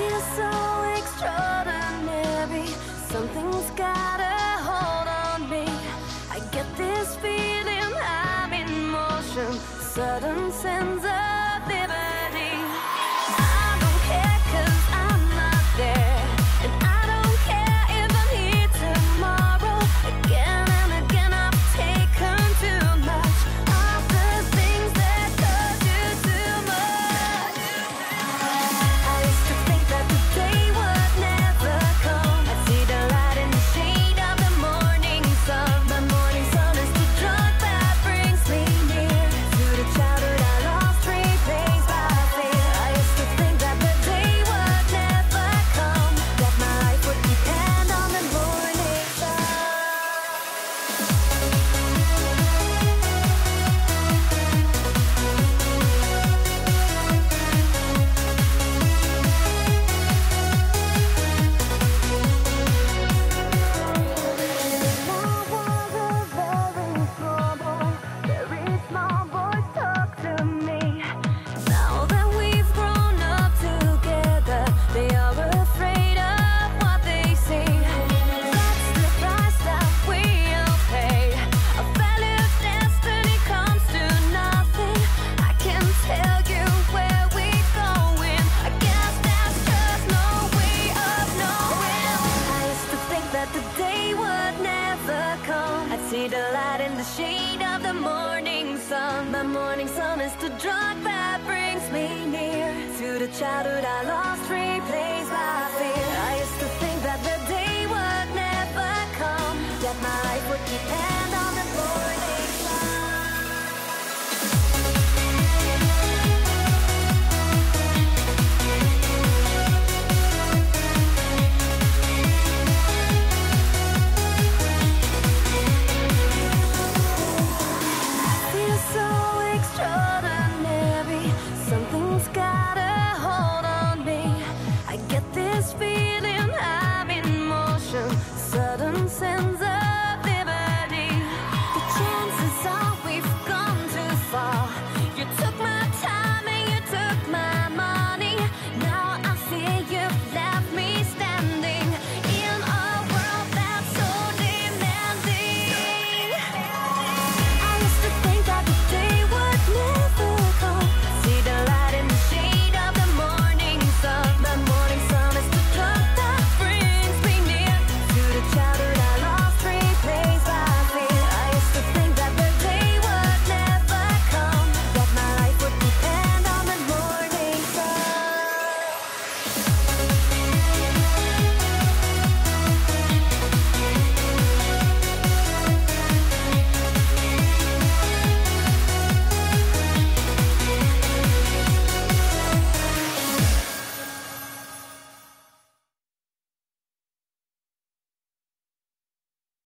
feels so extraordinary. Something's got a hold on me. I get this feeling I'm in motion, sudden sense of liberty. I don't care 'cause I'm not there, and I don't care if I'm here tomorrow. Again and again I've taken too much of the things that cause you too much. I used to think that the day would never come. I'd see the light in the shade of the morning sun. My morning sun is the drug that brings me near to the childhood I lost, replaced by fear. I used to think that the day would never come, that my life would depend on the morning sun. Very small voice talk to me. Now that we've grown up together, they are afraid of what they see. That's the price that we all pay. A failure of destiny comes to nothing. I can tell you where we're going. I guess there's just no way of knowing. I used to think that the day would never come. I'd see the light in the shade of the morning sun. My morning sun is the drug that brings me near to the childhood I lost, replaced by fear. I used to think that the day would never come, that my life would depend